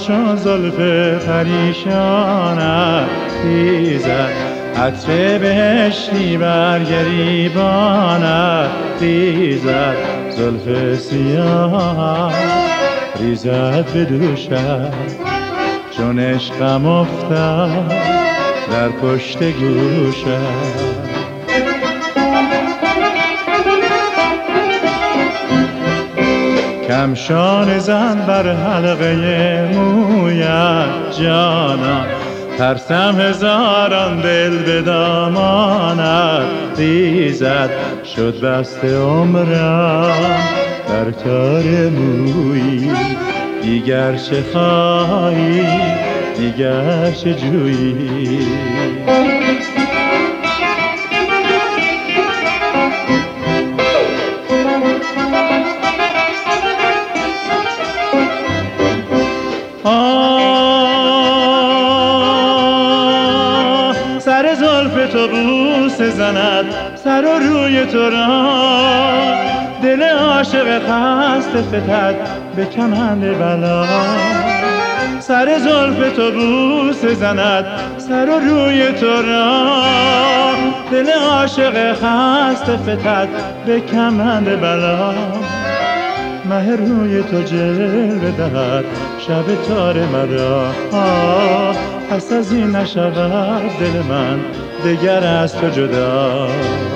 چون زلف پریشانت ریزد، عطر بهشتی بر گریبانت ریزد، زلف سیاه ریزد به دوشت، چون عشقم افتد در پشت گوشت. کمشان زن بر حلقه مویت جانا، ترسم هزاران دل به دامانت ریزد، شد بسته عمرم بر تار مویی، دیگر چه خواهی دیگر چه جویی. سر زلف تو بوسه زند سر و روی تو را، دل عاشق خسته فتد به کمند بلا. سر زلف تو بوسه زند سر و روی تو را، دل عاشق خسته فتد به کمند بلا. مه روی تو جلوه دهد شب تار مرا، پس از این نشود دل من دگر از تو جدا.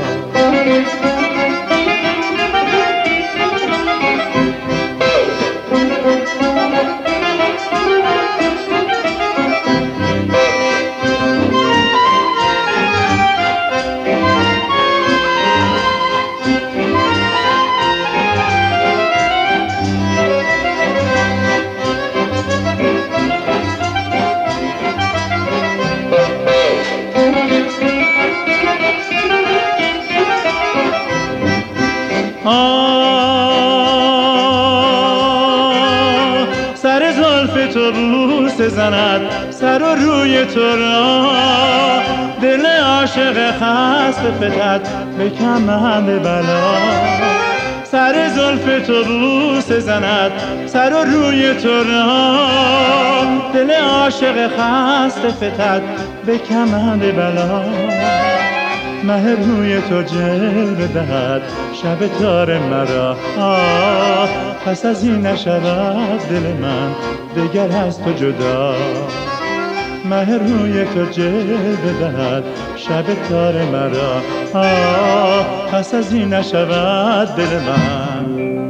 سر زلف تو بوسه زند سر و روی تو را، دل عاشق خسته فتد به کمند بلا. سر زلف تو بوسه زند سر و روی تو را، دل عاشق خسته فتد به کمند بلا. مه روی تو جلوه دهد شب تار مرا، پس از این نشود دل من دگر از تو جدا. مه روی تو جلوه دهد شب تار مرا، پس از این نشود دل من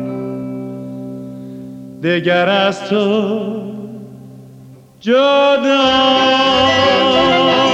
دگر از تو جدا.